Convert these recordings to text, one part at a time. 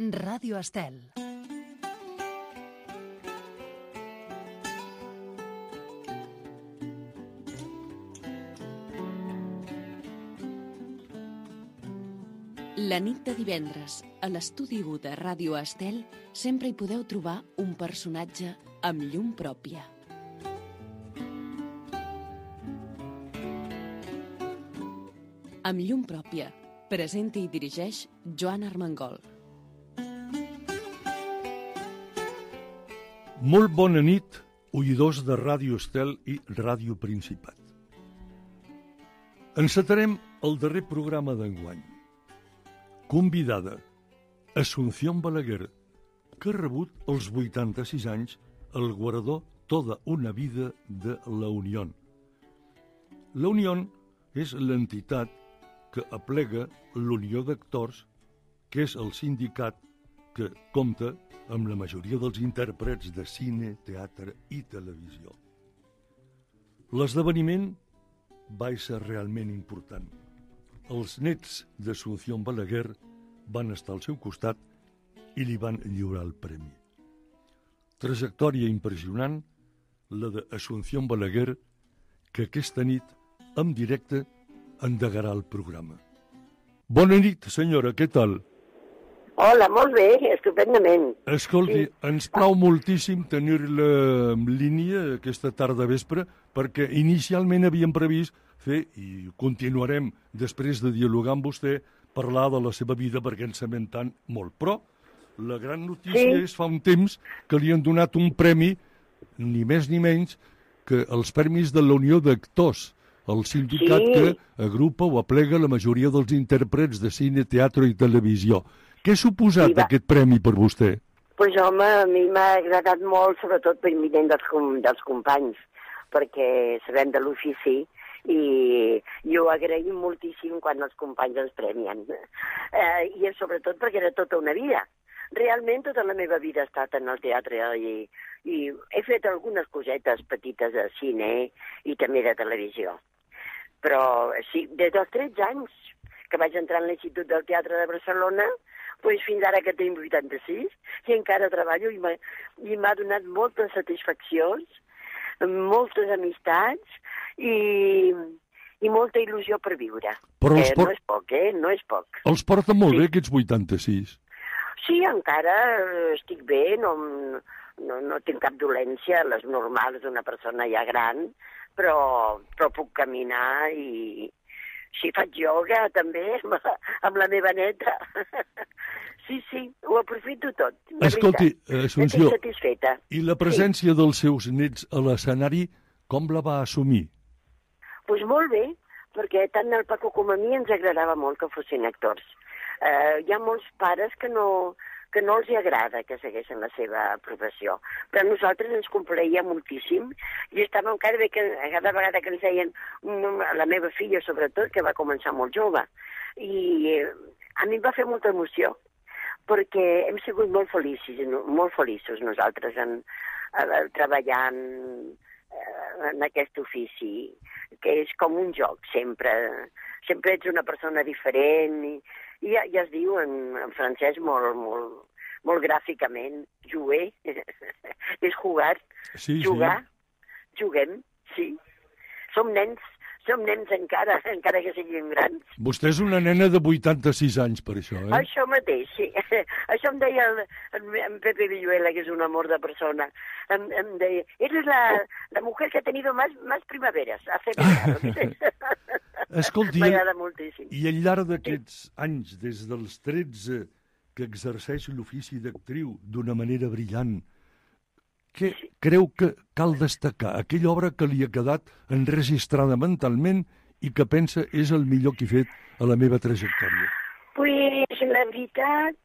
Ràdio Estel. La nit de divendres, a l'estudi 1 de Ràdio Estel, sempre hi podeu trobar un personatge amb llum pròpia. Amb llum pròpia, presenta i dirigeix Joan Armengol. Molt bona nit, oïdors de Ràdio Estel i Ràdio Principat. Encetarem el darrer programa d'enguany. Convidada, Asunción Balaguer, que ha rebut als 86 anys el guardó Toda una vida de la Unión. La Unión és l'entitat que aplega l'Unió d'Actors, que és el sindicat que compta amb la majoria dels intèrprets de cine, teatre i televisió. L'esdeveniment va ser realment important. Els nets d'Asunción Balaguer van estar al seu costat i li van lliurar el premi. Trajectòria impressionant, la d'Asunción Balaguer, que aquesta nit, en directe, endegarà el programa. Bona nit, senyora, què tal? Hola, molt bé, estupendament. Escolti, sí. Ens plau moltíssim tenir-la en línia aquesta tarda vespre, perquè inicialment havíem previst fer, i continuarem després de dialogar amb vostè, parlar de la seva vida perquè ens sabem tant molt. Però la gran notícia és fa un temps que li han donat un premi, ni més ni menys, que els premis de la Unió d'Actors, el sindicat que agrupa o aplega la majoria dels intèrprets de cine, teatre i televisió. Què ha suposat aquest premi per vostè? Pues home, a mi m'ha agradat molt, sobretot per l'intent dels companys, perquè sabem de l'ofici i ho agraïm moltíssim quan els companys ens premien. I sobretot perquè era tota una vida. Realment tota la meva vida ha estat en el teatre i he fet algunes cosetes petites de cine i també de televisió. Però sí, des dels 13 anys que vaig entrar en l'Institut del Teatre de Barcelona, fins ara que tinc 86, i encara treballo i m'ha donat moltes satisfaccions, moltes amistats i molta il·lusió per viure. Però no és poc, no és poc. Els porta molt bé aquests 86? Sí, encara estic bé, no tinc cap dolència, les normals d'una persona ja gran, però puc caminar i sí, faig ioga també amb la meva neta. Sí, ho aprofito tot. Escolti, Asunció, estic satisfeta. I la presència dels seus nets a l'escenari, com la va assumir? Doncs molt bé, perquè tant el Paco com a mi ens agradava molt que fossin actors. Hi ha molts pares que no els agrada que segueixen la seva professió, però a nosaltres ens complaïa moltíssim i estàvem cada vegada que ens deien, la meva filla sobretot, que va començar molt jove, i a mi em va fer molta emoció, perquè hem sigut molt feliços nosaltres treballant en aquest ofici, que és com un joc, sempre ets una persona diferent i ja es diu en francès molt gràficament, jouer, és jugar, jugar, juguem, sí. Som nens encara que siguin grans. Vostè és una nena de 86 anys, per això, Això mateix, sí. Això em deia en Pepe Villuela, que és un amor de persona. Em deia, eres la mujer que ha tenido más primaveras. Hace verano. Escolti, m'agrada moltíssim. I al llarg d'aquests anys, des dels 13, que exerceix l'ofici d'actriu d'una manera brillant, què creu que cal destacar? Aquella obra que li ha quedat enregistrada mentalment i que pensa és el millor que he fet a la meva trajectòria? Pues la veritat,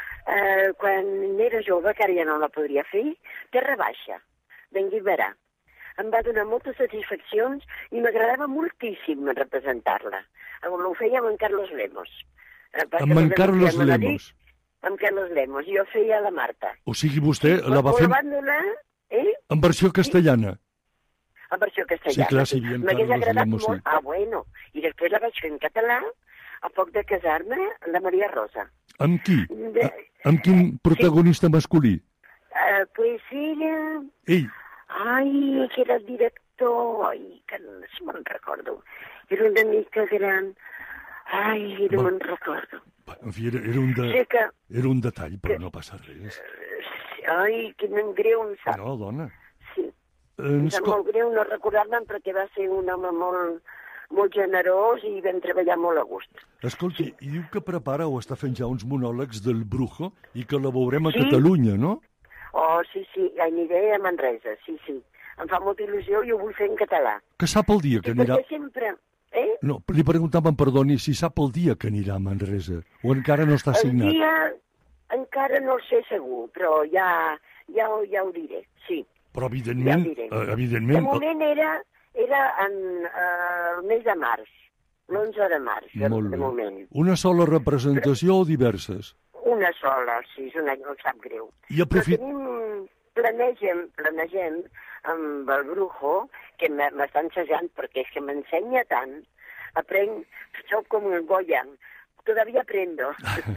quan era jove, que ara ja no la podria fer, Terra Baixa, d'en Guimerà. Em va donar moltes satisfaccions i m'agradava moltíssim representar-la. Ho feia amb en Carlos Lemos. Amb en Carlos Lemos? Amb Carlos Lemos. Jo feia la Marta. O sigui, vostè la va fer en versió castellana? En versió castellana. Sí, clar, si hi havia en Carlos Lemos. Bueno. I després la vaig fer en català a poc de casar-me amb la Maria Rosa. Amb qui? Amb quin protagonista masculí? Pues era... Ell. Ai, que era el director... Ai, que no me'n recordo. Era una mica gran. Ai, no me'n recordo. En fi, era un detall, però no passa res. Ai, que greu em sap. No, dona. Sí. Em sap molt greu no recordar-me'n perquè va ser un home molt generós i vam treballar molt a gust. Escolti, i diu que prepara o està fent ja uns monòlegs del Brujo i que la veurem a Catalunya, no? Oh, sí, aniré a Manresa, sí. Em fa molta il·lusió i ho vull fer en català. Que sap el dia que anirà... Perquè sempre... No, li preguntàvem, perdoni, si sap el dia que anirà a Manresa o encara no està signat. El dia encara no el sé segur, però ja ho diré, sí. Però evidentment... De moment era en el mes de març, l'11 de març, de moment. Una sola representació o diverses? Una sola, sí, és una, no sap greu. Però planegem amb el Brujo, que m'està ensejant perquè és que m'ensenya tant, soc com un Goya, todavía aprendo.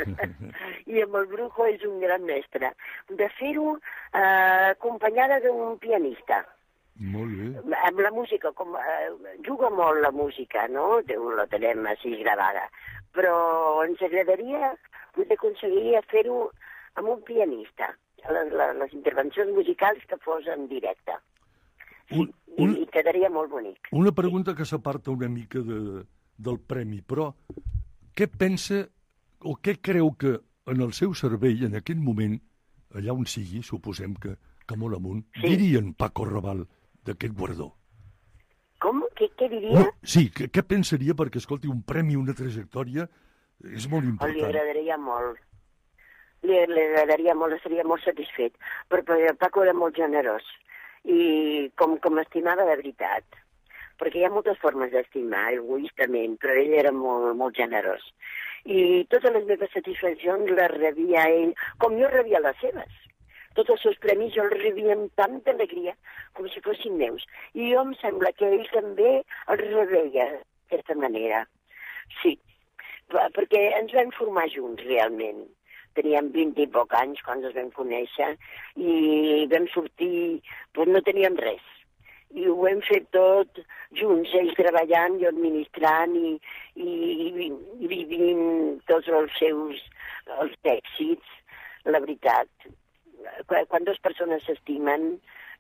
I amb el Brujo és un gran mestre. De fer-ho acompanyada d'un pianista. Molt bé. Amb la música, juga molt la música, no? La tenem així gravada. Però ens agradaria poder aconseguir fer-ho amb un pianista. Les intervencions musicals que fos en directe. I quedaria molt bonic. Una pregunta que s'aparta una mica del premi, però què pensa o què creu que en el seu cervell, en aquest moment, allà on sigui, suposem que molt amunt, dirien Paco Rabanne d'aquest guardó? Com? Què diria? Sí, què pensaria? Perquè, escolti, un premi, una trajectòria, és molt important. Li agradaria molt. Li agradaria molt, estaria molt satisfet. Però Paco era molt generós i com estimava de veritat. Perquè hi ha moltes formes d'estimar, egoistament, però ell era molt generós. I totes les meves satisfaccions les rebia ell, com jo rebia les seves. Tots els seus premis jo els rebia amb tanta alegria, com si fossin meus. I jo em sembla que ell també els rebeia d'aquesta manera. Sí, perquè ens vam formar junts, realment. Teníem 20 i poc anys quan ens vam conèixer i vam sortir, doncs no teníem res. I ho hem fet tot junts, ells treballant, jo administrant i vivint tots els seus èxits. La veritat, quan dues persones s'estimen,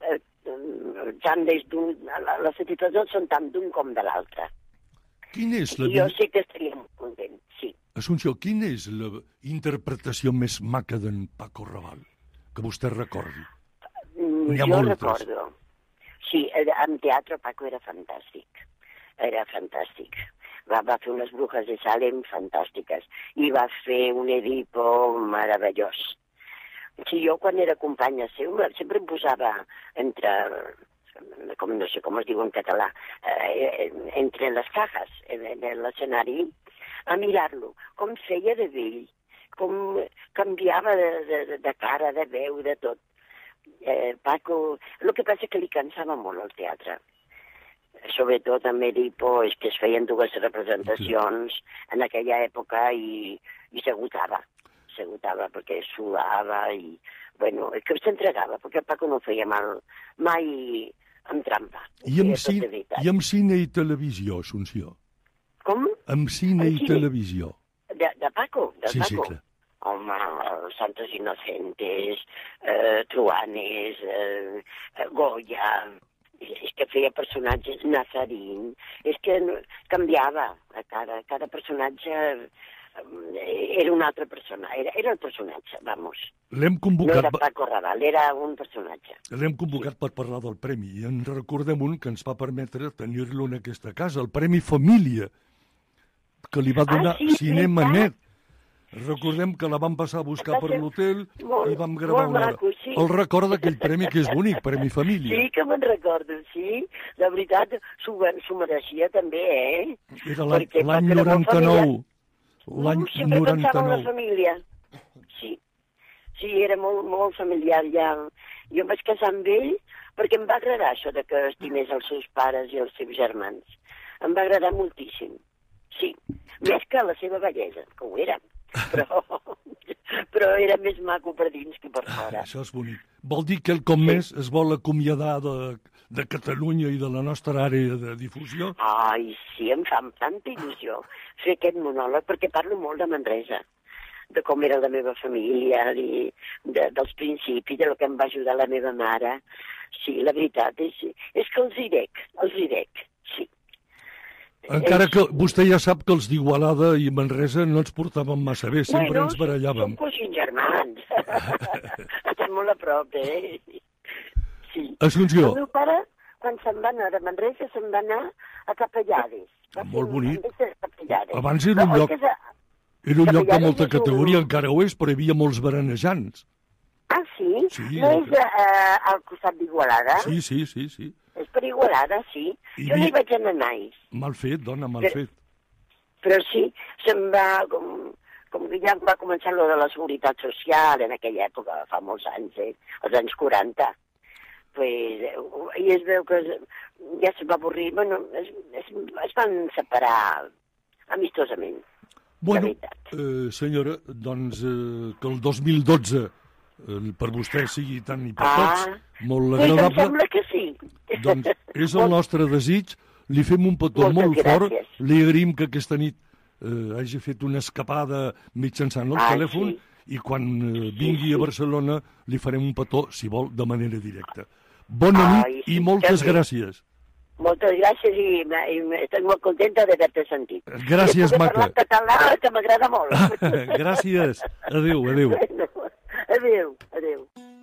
les satisfaccions són tant d'un com de l'altre. Jo sé que estaria molt content, sí. Assumpció, quina és la interpretació més maca d'en Paco Rabanne, que vostè recordi? Jo recordo. Sí, en teatre Paco era fantàstic. Va fer unes Brujas de Salem fantàstiques i va fer un Edipo meravellós. Sí, jo quan era companya seu sempre em posava entre, no sé com es diu en català, entre les cajas, en l'escenari, a mirar-lo, com feia de vell, com canviava de cara, de veu, de tot. Paco, el que passa és que li cansava molt el teatre. Sobretot amb Edipo, és que es feien 2 representacions en aquella època i s'agotava perquè sudava i, bueno, que s'entregava, perquè Paco no feia mal mai amb trampa. I amb cine i televisió, Assumpció? Com? Amb cine i televisió. De Paco? Sí, sí, clar. Home, Santos Inocentes, Truanes, Goya, és que feia personatges, Nazarín, és que canviava cada personatge, era una altra persona, era el personatge, vamos. L'hem convocat... No era Paco Rabanne, era un personatge. L'hem convocat per parlar del premi i en recordem un que ens va permetre tenir-lo en aquesta casa, el Premi Família, que li va donar Cinema Net. Recordem que la vam passar a buscar per l'hotel i vam gravar una hora. El record d'aquell premi que és bonic, Premi Família. Sí, que me'n recordo, sí. La veritat, s'ho mereixia també, Era l'any 99. L'any 99. Sempre pensava en la família. Sí, era molt familiar ja. Jo em vaig casar amb ell perquè em va agradar això de que estimés els seus pares i els seus germans. Em va agradar moltíssim. Sí, més que la seva bellesa, que ho era. Però però era més maco per dins que per fora. Això és bonic. Vol dir que com més es vol acomiadar de Catalunya i de la nostra àrea de difusió? Ai, sí, em fa tanta il·lusió fer aquest monòleg, perquè parlo molt de Manresa, de com era la meva família, dels principis, de lo que em va ajudar la meva mare. Sí, la veritat és que els hi dec, sí. Encara que vostè ja sap que els d'Igualada i Manresa no ens portàvem massa bé, sempre ens barallàvem. Som cosins germans. Estem molt a prop, Sí. Assumpció. El meu pare, quan se'n va anar de Manresa, se'n va anar a Capellades. Molt bonic. Abans era un lloc de molta categoria, encara ho és, però hi havia molts berenejants. Ah, sí? Sí, no és al costat d'Igualada? Sí. És per Igualada, sí. Jo no hi vaig anar mai. Mal fet, dona, mal fet. Però sí, se'n va, com que ja va començar lo de la seguretat social en aquella època, fa molts anys, als anys 40. Pues, i es veu que ja se'n va avorrir, bueno, es van separar amistosament. Bueno, senyora, doncs que el 2012 per vostè sigui tan i per tots, molt agradable. Em sembla que sí. Doncs és el nostre desig, li fem un petó molt fort, li agraïm que aquesta nit hagi fet una escapada mitjançant el telèfon i quan vingui a Barcelona li farem un petó, si vol, de manera directa. Bona nit i moltes gràcies. Moltes gràcies i estic molt contenta d'haver-te sentit. Gràcies, maca. Parlar català, que m'agrada molt. Gràcies. Adéu. Adéu.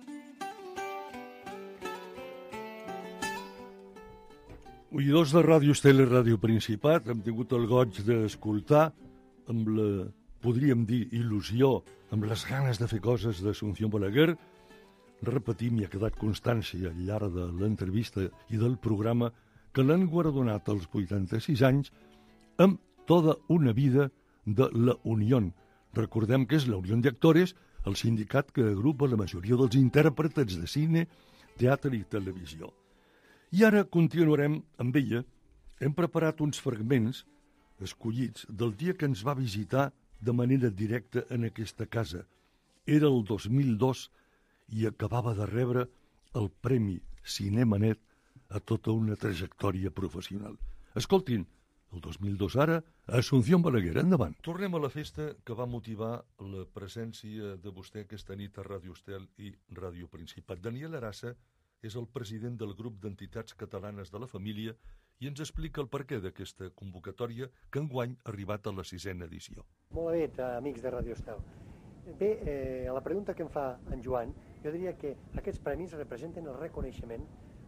Oïdors de Ràdio Estel i Ràdio Principat, hem tingut el goig d'escoltar amb la, podríem dir, il·lusió, amb les ganes de fer coses d'Assumpció Balaguer. Repetim, i ha quedat constància al llarg de l'entrevista i del programa, que l'han guardonat als 86 anys amb tota una vida de la Unión. Recordem que és la Unión de Actores, el sindicat que agrupa la majoria dels intèrprets de cine, teatre i televisió. I ara continuarem amb ella. Hem preparat uns fragments escollits del dia que ens va visitar de manera directa en aquesta casa. Era el 2002 i acabava de rebre el Premi Cinemanet a tota una trajectòria professional. Escoltin, el 2002 ara, Assumpció Balaguer, endavant. Tornem a la festa que va motivar la presència de vostè aquesta nit a Ràdio Estel i Ràdio Principat. Daniel Arassa és el president del grup d'entitats catalanes de la família i ens explica el perquè d'aquesta convocatòria que enguany ha arribat a la 6a edició. Molt bé, amics de Ràdio Estel. Bé, a la pregunta que em fa en Joan, jo diria que aquests premis representen el reconeixement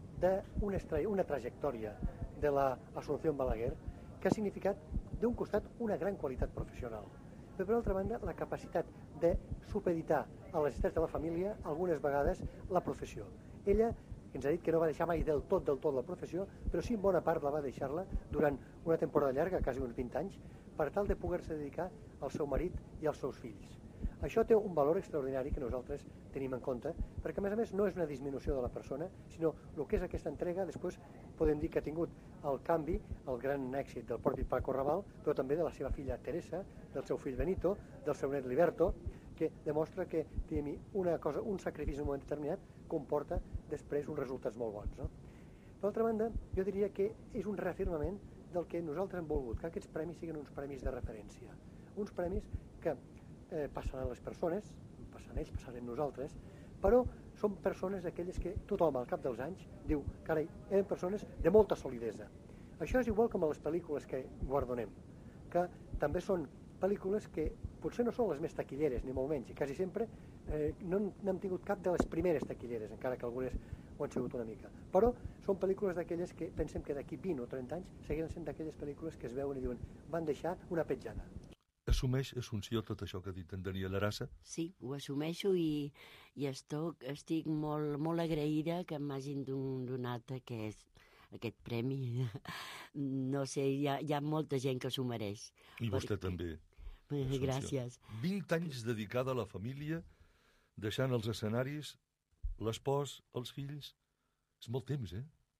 d'una trajectòria de l'Assumpció Balaguer que ha significat, d'un costat, una gran qualitat professional, però per altra banda, la capacitat de supeditar a les necessitats de la família, algunes vegades, la professió. Ella ens ha dit que no va deixar mai del tot la professió, però sí en bona part la va deixar-la durant una temporada llarga, quasi uns 20 anys, per tal de poder-se dedicar al seu marit i als seus fills. Això té un valor extraordinari que nosaltres tenim en compte, perquè a més no és una disminució de la persona, sinó el que és aquesta entrega, després podem dir que ha tingut el canvi, el gran èxit del propi Paco Raval, però també de la seva filla Teresa, del seu fill Benito, del seu net Liberto, que demostra que un sacrifici en un moment determinat comporta després uns resultats molt bons. No? D'altra banda, jo diria que és un reafirmament del que nosaltres hem volgut, que aquests premis siguin uns premis de referència, uns premis que passaran les persones, passaran ells, passarem nosaltres, però són persones aquelles que tothom al cap dels anys diu, carai, eren persones de molta solidesa. Això és igual com a les pel·lícules que guardonem, que també són pel·lícules que potser no són les més taquilleres, ni molt menys, i quasi sempre no n'hem tingut cap de les primeres taquilleres, encara que algunes ho han sigut una mica. Però són pel·lícules d'aquelles que pensem que d'aquí 20 o 30 anys seguiran sent d'aquelles pel·lícules que es veuen i diuen van deixar una petjada. Assumeix, Assumpció, tot això que ha dit en Daniel Arassa? Sí, ho assumeixo i estic molt agraïda que m'hagin donat aquest premi. No sé, hi ha molta gent que s'ho mereix. I vostè també. Assumpció. Gràcies. 20 anys dedicada a la família, deixant els escenaris, l'espòs, els fills. És molt temps, eh?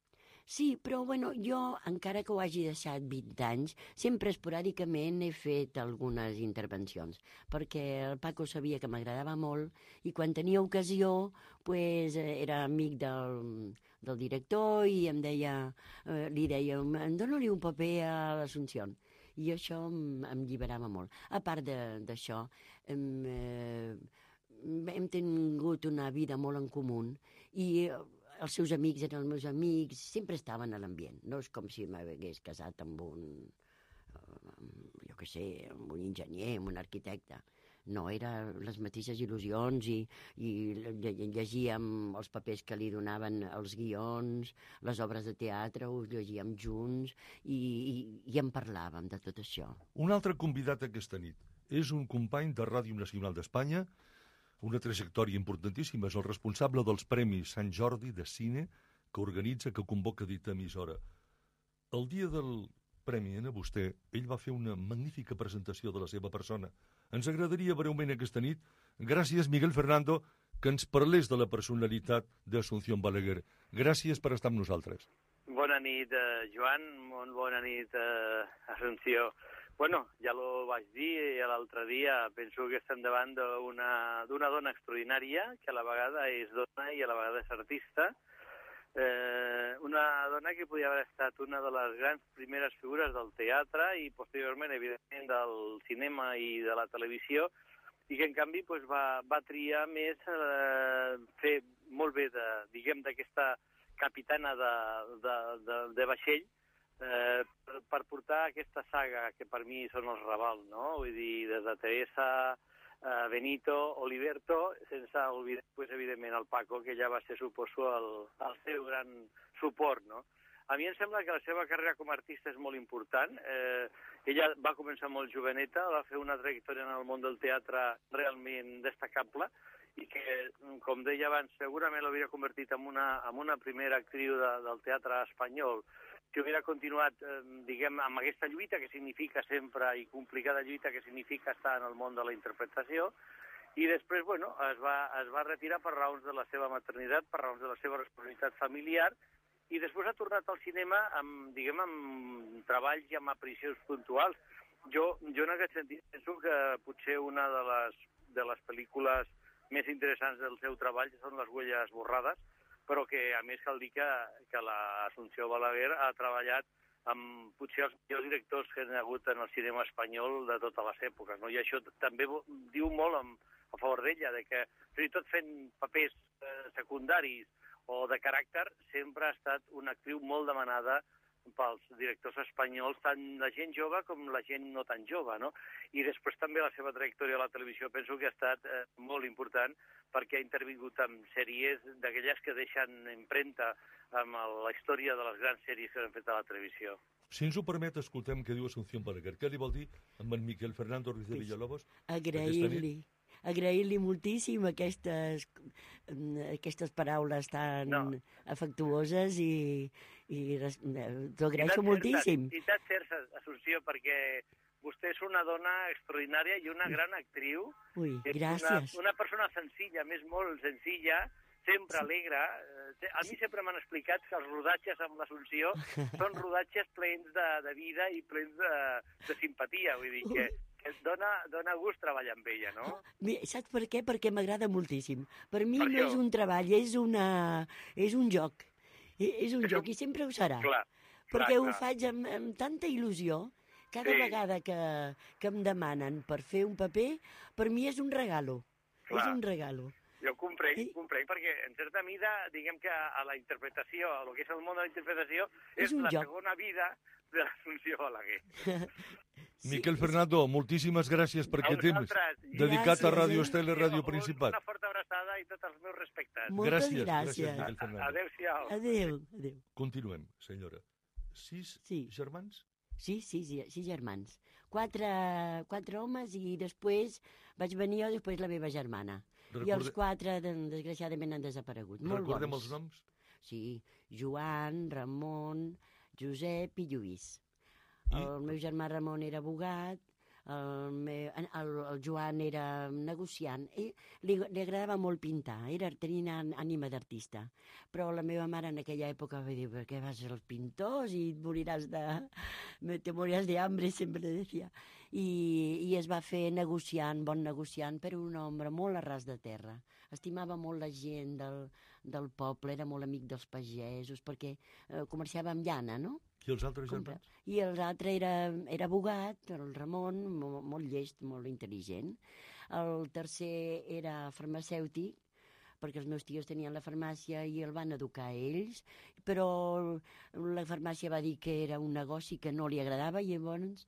Sí, però bueno, jo, encara que ho hagi deixat 20 anys, sempre esporàdicament he fet algunes intervencions, perquè el Paco sabia que m'agradava molt i quan tenia ocasió pues, era amic del director i li deia, dóna-li un paper a l'Assumpció. I això em lliberava molt. A part d'això, hem tingut una vida molt en comú i els seus amics eren els meus amics, sempre estaven a l'ambient. No és com si m'hagués casat amb jo què sé, amb un enginyer, amb un arquitecte. No, eren les mateixes il·lusions i llegíem els papers que li donaven els guions, les obres de teatre, ho llegíem junts i en parlàvem de tot això. Un altre convidat aquesta nit és un company de Ràdio Nacional d'Espanya, una trajectòria importantíssima, és el responsable dels Premis Sant Jordi de Cine que organitza, que convoca dita emissora. El dia del Premi a vostè, ell va fer una magnífica presentació de la seva persona. Ens agradaria breument aquesta nit, gràcies Miguel Fernando, que ens parlés de la personalitat d'Asunción Balaguer. Gràcies per estar amb nosaltres. Bona nit, Joan, molt bona nit, Asunció. Bueno, ja ho vaig dir l'altre dia, penso que estem davant d'una dona extraordinària, que a la vegada és dona i a la vegada és artista. Una dona que podia haver estat una de les grans primeres figures del teatre i posteriorment, evidentment, del cinema i de la televisió, i que en canvi va triar més fer molt bé d'aquesta capitana de vaixell, per portar aquesta saga que per mi són els Raval, no? Vull dir, des de Teresa, Benito, Oliverto, sense oblidar, evidentment, el Paco, que ja va ser, suposo, el seu gran suport, no? A mi em sembla que la seva carrera com a artista és molt important. Ella va començar molt joveneta, va fer una trajectòria en el món del teatre realment destacable i que, com deia abans, segurament l'hauria convertit en una primera actriu del teatre espanyol. Si hubiera continuat, diguem, amb aquesta lluita que significa sempre i complicada lluita que significa estar en el món de la interpretació, i després, bueno, es va retirar per raons de la seva maternitat, per raons de la seva responsabilitat familiar, i després ha tornat al cinema amb treballs i amb aparicions puntuals. Jo en aquest sentit penso que potser una de les pel·lícules més interessants del seu treball són Les huelles borrades, però que a més cal dir que l'Asunció Balaguer ha treballat amb potser els millors directors que hi ha hagut en el cinema espanyol de totes les èpoques, no? I això també diu molt a favor d'ella, que fins i tot fent papers secundaris o de caràcter sempre ha estat una actriu molt demanada pels directors espanyols, tant la gent jove com la gent no tan jove, no? I després també la seva trajectòria a la televisió penso que ha estat molt important perquè ha intervingut en sèries d'aquelles que deixen empremta amb la història de les grans sèries que han fet a la televisió. Si ens ho permet, escoltem què diu Asunción Balaguer. Què li vol dir amb en Miquel Fernando Ruiz de Villalobos? Agrair-li moltíssim aquestes paraules tan afectuoses i t'ho agraeixo moltíssim. I t'ha cert, Asunció, perquè vostè és una dona extraordinària i una gran actriu. Ui, gràcies. Una persona senzilla, més molt senzilla, sempre alegre. A mi sempre m'han explicat que els rodatges amb l'Asunció són rodatges plens de vida i plens de simpatia. Vull dir que dona gust treballar amb ella, no? Saps per què? Perquè m'agrada moltíssim. Per mi no és un treball, és un joc. És un joc i sempre ho serà. Perquè ho faig amb tanta il·lusió. Cada vegada que em demanen per fer un paper, per mi és un regalo. És un regalo. Jo comprenc, perquè en certa mida, diguem que a la interpretació, a lo que és el món de la interpretació, és la segona vida de l'Asunció Balaguer. Miquel Fernando, moltíssimes gràcies per aquest temps dedicat a Ràdio Estel i Ràdio Principat. Una forta abraçada i tots els meus respectes. Moltes gràcies. Miquel Fernando. Adéu-siau. Adéu. Continuem, senyora. 6 germans? Sí, 6 germans. 4 homes i després vaig venir jo, després la meva germana. I els 4, desgraciadament, han desaparegut. Recordem els noms? Sí, Joan, Ramon, Josep i Lluís. El meu germà Ramon era abogat, el Joan era negociant, i li agradava molt pintar, tenia ànima d'artista, però la meva mare en aquella època va dir, per què vas als pintors i te moriràs de hambre, sempre deia. I es va fer negociant, bon negociant, però un home molt a ras de terra. Estimava molt la gent del poble, era molt amic dels pagesos, perquè comerciava amb llana, no? I els altres germans? I l'altre era abogat, el Ramon, molt llest, molt intel·ligent. El tercer era farmacèutic, perquè els meus tios tenien la farmàcia i el van educar a ells, però la farmàcia va dir que era un negoci que no li agradava i llavors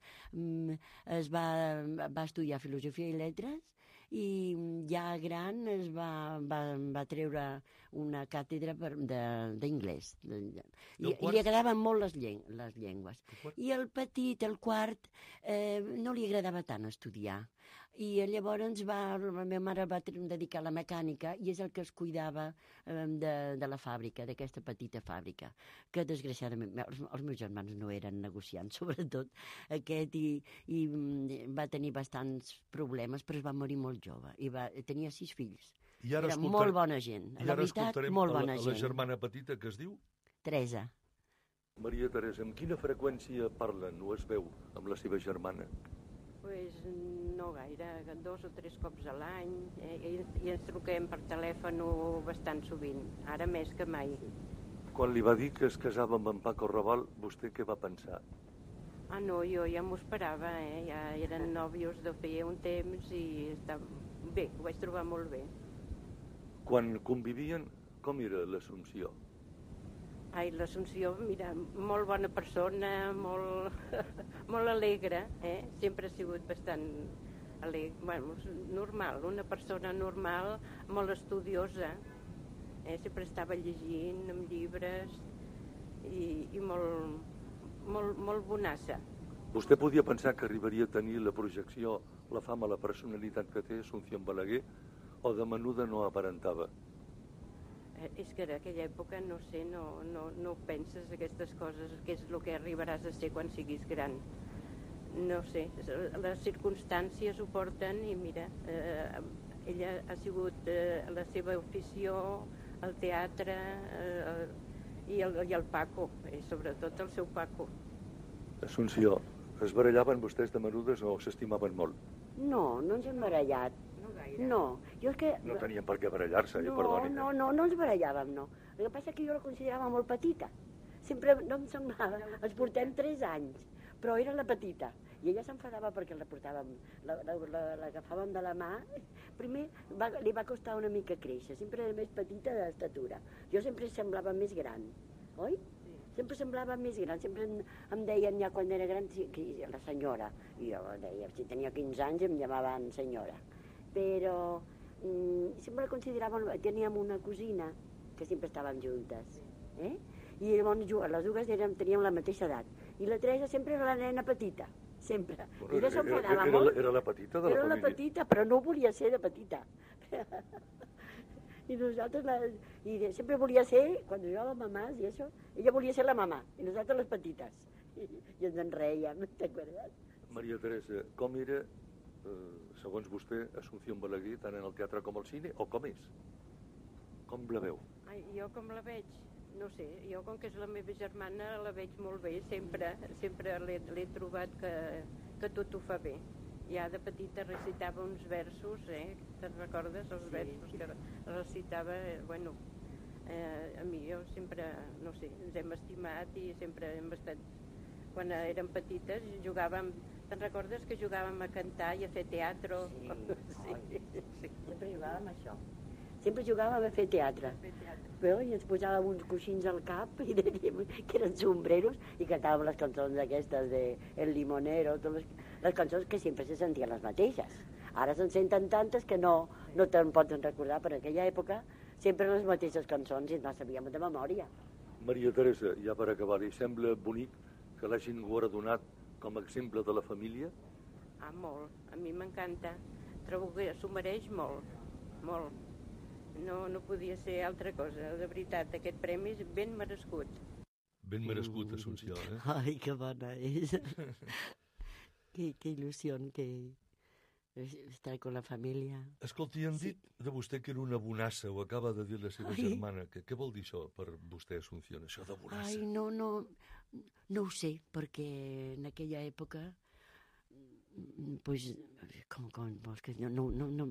va estudiar filosofia i lletres i ja gran va treure una càtedra d'inglès. I li agradaven molt les llengües. I el petit, el quart, no li agradava tant estudiar. I llavors la meva mare va dedicar a la mecànica i és el que es cuidava de la fàbrica, d'aquesta petita fàbrica, que desgraciadament els meus germans no eren negociants, sobretot aquest, i va tenir bastants problemes, però es va morir molt jove i tenia 6 fills. Era molt bona gent, la veritat, molt bona gent. I ara escoltarem la germana petita que es diu? Teresa. Maria Teresa, amb quina freqüència parlen o es veu amb la seva germana? Pues no gaire, 2 o 3 cops a l'any, i ens truquem per telèfon bastant sovint, ara més que mai. Quan li va dir que es casava amb en Paco Raval, vostè què va pensar? No, jo ja m'ho esperava, ja eren nòvios de feia un temps i bé, ho vaig trobar molt bé. Quan convivien, com era l'Assumpció? L'Assumpció, mira, molt bona persona, molt alegre, sempre ha sigut bastant alegre, bueno, normal, una persona normal, molt estudiosa, sempre estava llegint amb llibres i molt bonassa. Vostè podia pensar que arribaria a tenir la projecció, la fama, la personalitat que té Assumpció Balaguer, o de menuda no aparentava? És que en aquella època, no sé, no penses aquestes coses, què és el que arribaràs a ser quan siguis gran. No sé, les circumstàncies ho porten i mira, ella ha sigut la seva afició, el teatre i el Paco, sobretot el seu Paco. Assumpció, es barallaven vostès de menudes o s'estimaven molt? No ens hem barallat. No, jo és que... No tenien per què barallar-se, perdoni. No ens barallàvem, no. El que passa és que jo la considerava molt petita. Sempre no em semblava... Ens portem 3 anys, però era la petita. I ella s'enfadava perquè la portàvem, l'agafàvem de la mà. Primer li va costar una mica créixer, sempre era més petita d'estatura. Jo sempre semblava més gran, oi? Sempre semblava més gran, sempre em deien ja quan era gran la senyora. I jo deia, si tenia 15 anys em llamaven senyora. Però sempre la consideraven, teníem una cosina que sempre estàvem juntes, i llavors les dues teníem la mateixa edat, i la Teresa sempre era la nena petita, sempre. I ella s'enfadava molt. Era la petita de la família? Era la petita, però no volia ser de petita. I nosaltres, sempre volia ser, quan jugàvem mamàs i això, ella volia ser la mamà, i nosaltres les petites. I ens en rèiem, t'acordes? Maria Teresa, com era, segons vostè, Assumpció Balaguer, tant en el teatre com al cine, o com és? Com la veu? Jo com la veig, no sé, jo com que és la meva germana la veig molt bé, sempre l'he trobat que tot ho fa bé. Ja de petita recitava uns versos, te'n recordes, els versos que recitava, bueno, a mi jo sempre, no sé, ens hem estimat i sempre hem estat, quan érem petites jugàvem, te'n recordes que jugàvem a cantar i a fer teatre? Sí. Sempre jugàvem a això. Sempre jugàvem a fer teatre. I ens posàvem uns coixins al cap i dèiem que eren sombreros i cantàvem les cançons aquestes de El Limonero, totes les cançons que sempre se sentien les mateixes. Ara se'n senten tantes que no te'n pots recordar, però en aquella època sempre les mateixes cançons i ens les sabíem de memòria. Maria Teresa, ja per acabar, li sembla bonic que l'hagin guardonat com a exemple de la família? Molt. A mi m'encanta. Trobo que s'ho mereix molt. Molt. No podia ser altra cosa. De veritat, aquest premi és ben merescut. Ben merescut, Assumpció, Ai, que bona és. Qué ilusión que estar con la família. Escolti, han dit de vostè que era una bonassa, ho acaba de dir la seva germana. Què vol dir això per vostè, Asunción, això de bonassa? Ai, no ho sé, perquè en aquella època, pues, com vols que no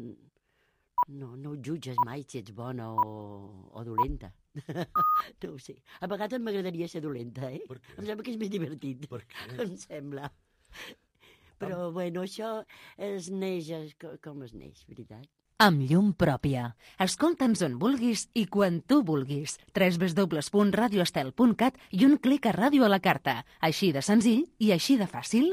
ho jutges mai si ets bona o dolenta. No ho sé. A vegades m'agradaria ser dolenta, Per què? Em sembla que és més divertit. Per què? Em sembla. Però, bueno, això es neix com es neix, veritat? Amb llum pròpia. Escolta'ns on vulguis i quan tu vulguis. www.radioestel.cat i un clic a Ràdio a la carta. Així de senzill i així de fàcil.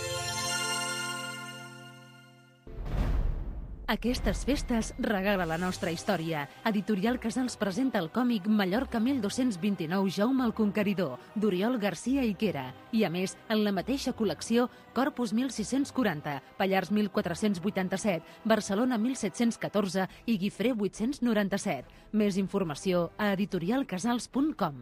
Aquestes festes regala la nostra història. Editorial Casals presenta el còmic Mallorca 1229 Jaume el Conqueridor, d'Oriol Garcia Iquera. I a més, en la mateixa col·lecció, Corpus 1640, Pallars 1487, Barcelona 1714 i Guifré 897. Més informació a editorialcasals.com.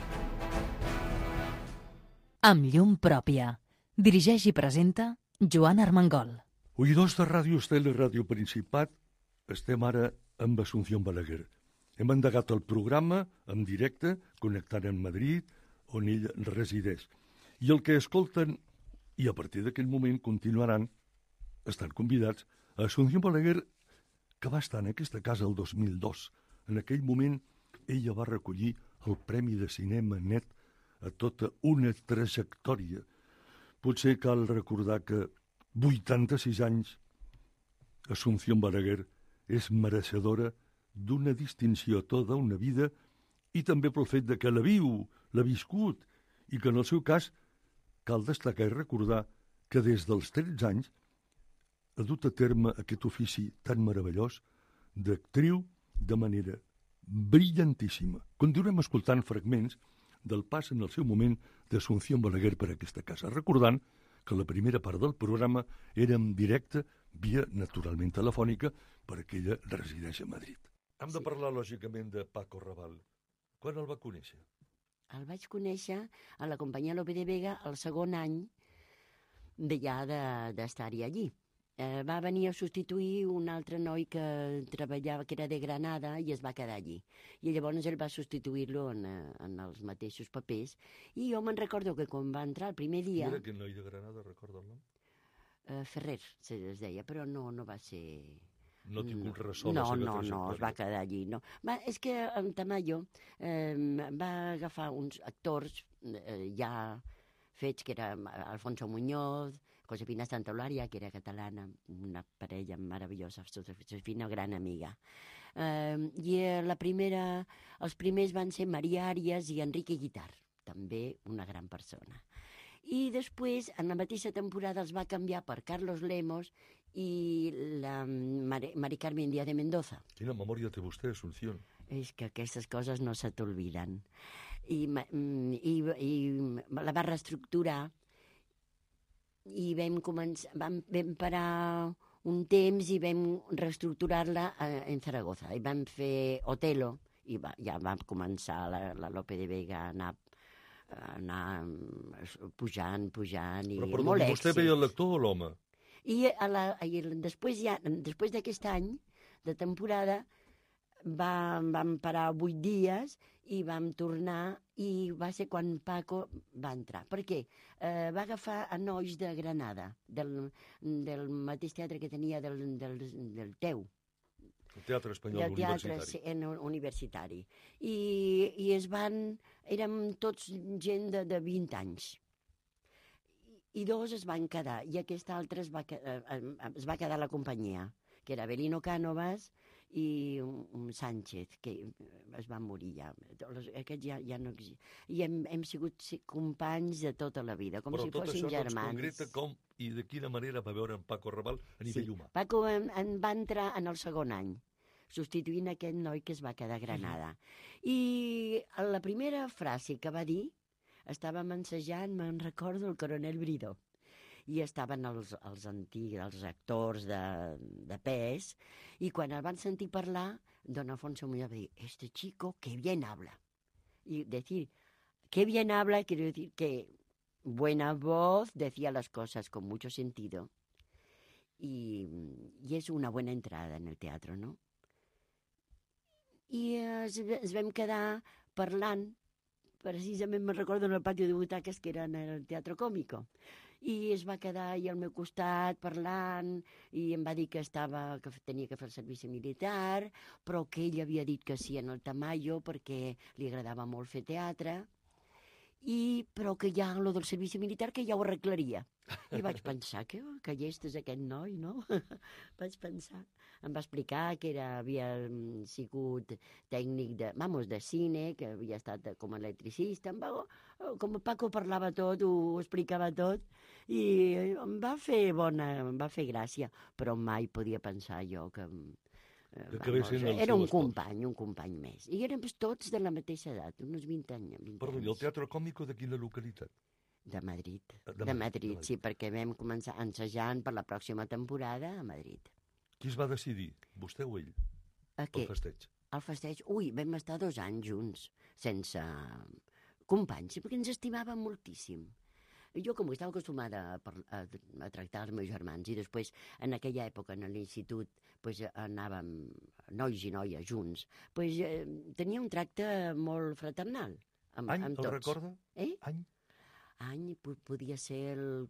Amb llum pròpia. Dirigeix i presenta Joan Armengol. Oïdors de Ràdio Estel i Ràdio Principat, estem ara amb Asunción Balaguer. Hem endegat el programa en directe, connectant amb Madrid, on ell resideix. I el que escolten, i a partir d'aquell moment continuaran, estan convidats a Asunción Balaguer, que va estar en aquesta casa el 2002. En aquell moment, ella va recollir el Premi de Cinema Net a tota una trajectòria. Potser cal recordar que 86 anys, Asunción Balaguer és mereixedora d'una distinció tota una vida i també pel fet de que la viu, l'ha viscut i que en el seu cas cal destacar i recordar que des dels 13 anys ha dut a terme aquest ofici tan meravellós d'actriu de manera brillantíssima. Continuem escoltant fragments del pas en el seu moment d'Asunción Balaguer per aquesta casa, recordant que la primera part del programa era en directe, via naturalment telefònica, perquè ella resideix a Madrid. Hem de parlar, lògicament, de Paco Rabanne. Quan el va conèixer? El vaig conèixer a la companyia Lope de Vega el segon any d'estar-hi allí. Va venir a substituir un altre noi que treballava, que era de Granada, i es va quedar allí. I llavors ell va substituir-lo en els mateixos papers. I jo me'n recordo que quan va entrar el primer dia... Qui era aquest noi de Granada, recorda el nom? Ferrer, es deia, però no va ser... No tinc un ressò No, es va quedar allí. No. És que en Tamayo va agafar uns actors ja fets, que era Alfonso Muñoz, Josefina Santaolalla, que era catalana, una parella meravellosa, Josefina, gran amiga. I els primers van ser Maria Àries i Enrique Guitar, també una gran persona. I després, en la mateixa temporada, els va canviar per Carlos Lemos i la Mari Carmen Díaz de Mendoza. Quina memòria té vostè, Asunción? És que aquestes coses no se t'olviden. I la va reestructurar i vam parar un temps i vam reestructurar-la en Zaragoza. I vam fer Otelo i ja va començar la Lope de Vega a anar pujant i però, perdó, molt èxit. Vostè veia l'actor o l'home? I després d'aquest any de temporada vam parar 8 dies i vam tornar i va ser quan Paco va entrar. Per què? Va agafar a nois de Granada, del mateix teatre que tenia del TEU. El Teatre Espanyol Universitari. El teatre universitari. I érem tots gent de 20 anys. I 2 es van quedar, i aquest altre es va quedar a la companyia, que era Belino Cánovas i un Sánchez, que es van morir ja. Aquests ja no existien. I hem sigut companys de tota la vida, com si fossin germans. Però tot això no ens concreta com i de quina manera va veure en Paco Rabanne a nivell humà. Paco en va entrar en el segon any, substituint aquest noi que es va quedar a Granada. I la primera frase que va dir, estava ensejant, me'n recordo, el coronel Bridó. I estaven els antics, els actors de pes, i quan el van sentir parlar, don Alfonso Muñoz va dir, este chico, que bien habla. Y decir, que bien habla, quiero decir que buena voz, decía las cosas con mucho sentido. Y és una bona entrada en el teatre, no? I ens vam quedar parlant, precisament me'n recordo en el pati de butaques que era en el Teatro Cómico, i es va quedar ahí al meu costat parlant i em va dir que tenia que fer el servici militar, però que ell havia dit que sí en el Tamayo perquè li agradava molt fer teatre, però que ja lo del servici militar que ja ho arreglaria. I vaig pensar que llest és aquest noi, no? Vaig pensar. Em va explicar que havia sigut tècnic de cine, que havia estat com a electricista. Com el Paco parlava tot, ho explicava tot, i em va fer gràcia, però mai podia pensar jo que... Era un company més. I érem tots de la mateixa edat, uns 20 anys. Perdó, i el Teatre Còmico de quina localitat? De Madrid. De Madrid, sí, perquè vam començar ensajant per la pròxima temporada a Madrid. Qui es va decidir, vostè o ell? El festeig. El festeig? Vam estar 2 anys junts, sense companys, perquè ens estimàvem moltíssim. Jo, com estava acostumada a tractar els meus germans, i després, en aquella època, en l'institut, anàvem nois i noies junts, tenia un tracte molt fraternal amb tots. El recorda? Any? Any podia ser el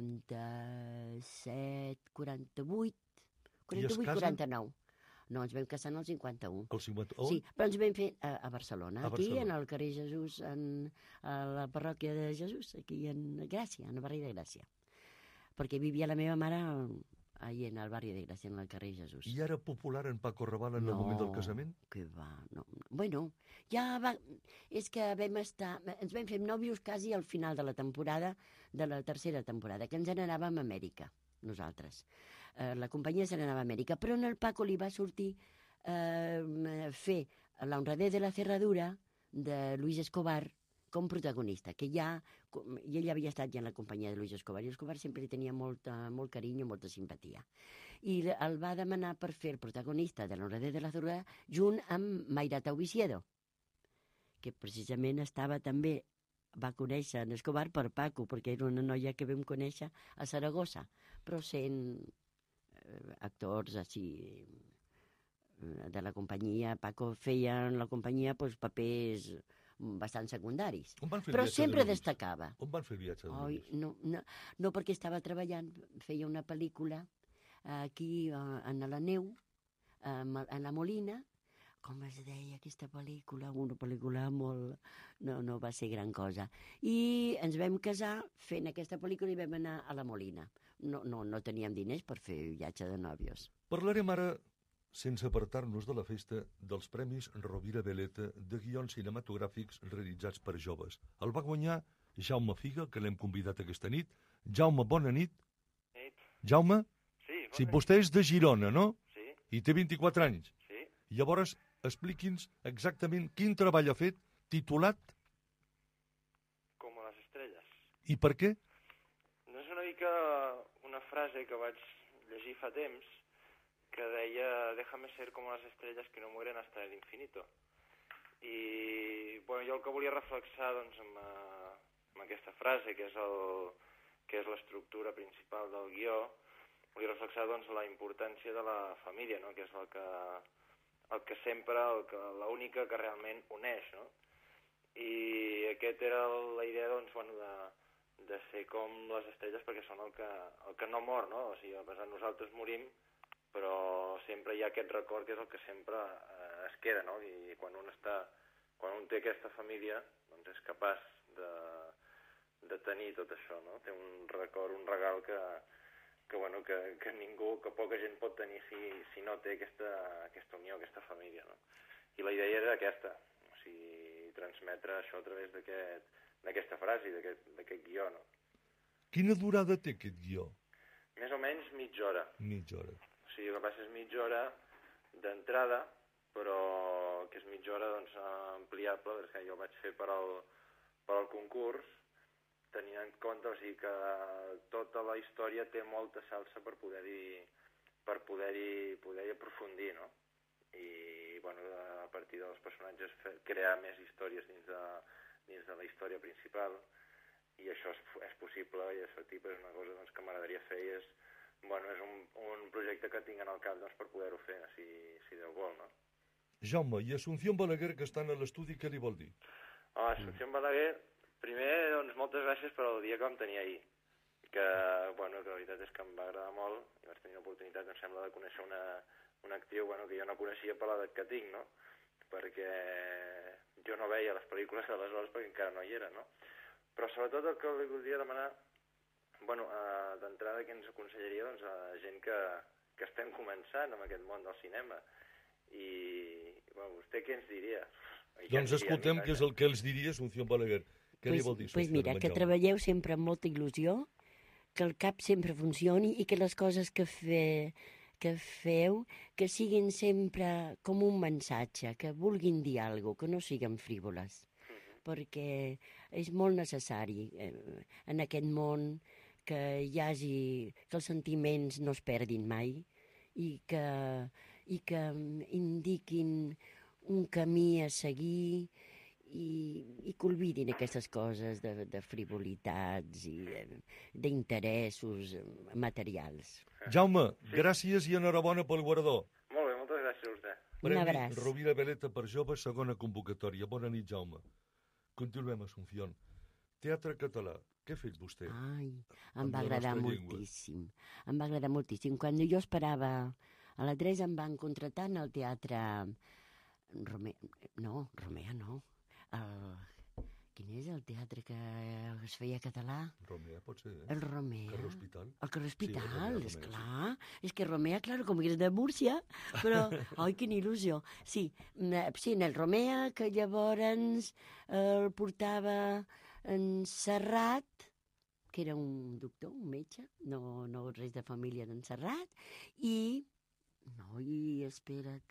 47, 48, 49. No, ens vam casar en el 51. El 51? Sí, però ens vam fer a Barcelona, aquí en el carrer Jesús, a la parròquia de Jesús, aquí en Gràcia, en el barri de Gràcia. Perquè vivia la meva mare ahí en el barri de Gràcia, en el carrer Jesús. I era popular en Paco Rabanne en el moment del casament? No, que va, no. Bueno, ja va... És que ens vam fer nòvios quasi al final de la temporada, de la tercera temporada, que ens n'anàvem a Amèrica, nosaltres. La companyia se n'anava a Amèrica, però en el Paco li va sortir fer l'Honradez de la Cerradura de Luis Escobar com protagonista, i ell havia estat ja en la companyia de Luis Escobar, i Escobar sempre li tenia molt carinyo, molta simpatia. I el va demanar per fer el protagonista de l'Honradez de la Cerradura junt amb Mayra Taubisiedo, que precisament va conèixer en Escobar per Paco, perquè era una noia que vam conèixer a Saragossa, però sent actors així de la companyia. Paco feia en la companyia papers bastant secundaris, però sempre destacava. On van fer el viatge de Lluís? No, perquè estava treballant, feia una pel·lícula aquí en la neu, a la Molina. Com es deia aquesta pel·lícula? Una pel·lícula molt... No va ser gran cosa. I ens vam casar fent aquesta pel·lícula i vam anar a la Molina. No teníem diners per fer viatge de nòvios. Parlarem ara, sense apartar-nos de la festa, dels Premis Rovira Veleta de guions cinematogràfics realitzats per joves. El va guanyar Jaume Figa, que l'hem convidat aquesta nit. Jaume, bona nit. Jaume? Sí, bona nit. Vostè és de Girona, no? Sí. I té 24 anys. Sí. Llavors, expliqui'ns exactament quin treball ha fet, titulat... Com a les estrelles. I per què? No és una mica una frase que vaig llegir fa temps que deia «Déjame ser como las estrellas que no mueren hasta el infinito». I bueno, jo el que volia reflexar doncs, amb aquesta frase, que és l'estructura principal del guió, volia reflexar doncs, la importància de la família, no? Que és el que sempre, l'única que realment uneix, no? I aquesta era la idea doncs, bueno, de ser com les estrelles perquè són el que no mor, no? O sigui, a pesar de nosaltres morim, però sempre hi ha aquest record que és el que sempre es queda, no? I quan un té aquesta família, doncs és capaç de tenir tot això, no? Té un record, un regal que ningú, que poca gent pot tenir si no té aquesta unió, aquesta família, no? I la idea era aquesta, o sigui, transmetre això a través d'aquesta frase, d'aquest guió, no? Quina durada té aquest guió? Més o menys mitja hora. Mitja hora. O sigui, el que passa és mitja hora d'entrada, però que és mitja hora doncs, ampliable, perquè jo vaig fer per al concurs, tenint en compte, o sigui, que tota la història té molta salsa per poder-hi aprofundir, no? I, bueno, a partir dels personatges crear més històries dins de la història principal i això és possible i és factible, és una cosa doncs, que m'agradaria fer i és un projecte que tinc en el cap per poder-ho fer, si Déu vol, no? Jaume, i Asunción Balaguer, que estan a l'estudi, què li vol dir? Asunción Balaguer, primer, doncs, moltes gràcies per el dia que vam tenir ahir, que la veritat és que em va agradar molt i vaig tenir l'oportunitat, em sembla, de conèixer una actriu que jo no coneixia per l'edat que tinc, no? Perquè jo no veia les pel·lícules d'aleshores perquè encara no hi era, no? Però sobretot el que li voldria demanar, d'entrada, que ens aconsellaria a gent que estem començant amb aquest món del cinema. I vostè què ens diria? Doncs escoltem què és el que els diria Asunción Balaguer. Què li vol dir? Doncs mira, que treballeu sempre amb molta il·lusió, que el cap sempre funcioni i que les coses que feu que siguin sempre com un missatge, que vulguin dir alguna cosa, que no siguin frívoles, perquè és molt necessari en aquest món que els sentiments no es perdin mai i que indiquin un camí a seguir i que oblidin aquestes coses de frivolitats i d'interessos materials. Jaume, gràcies i enhorabona pel guardó. Molt bé, moltes gràcies a vostè. Un abraç. Premi Rovira Veleta per joves, segona convocatòria. Bona nit, Jaume. Continuem, Asunción. Teatre català. Què ha fet vostè? Ai, em va agradar moltíssim. Em va agradar moltíssim. Quan jo esperava a la 3 em van contratar en el teatre Romea no. Quin és el teatre que es feia català? Romea, pot ser, El Romea. Carrer Hospital. El Carrer Hospital, sí, Romea, esclar. Sí. És que Romea, claro, com que és de Múrcia, però, ai, quina il·lusió. Sí, en el Romea, que llavors el portava en Serrat, que era un doctor, un metge, no res de família d'en Serrat, espera't,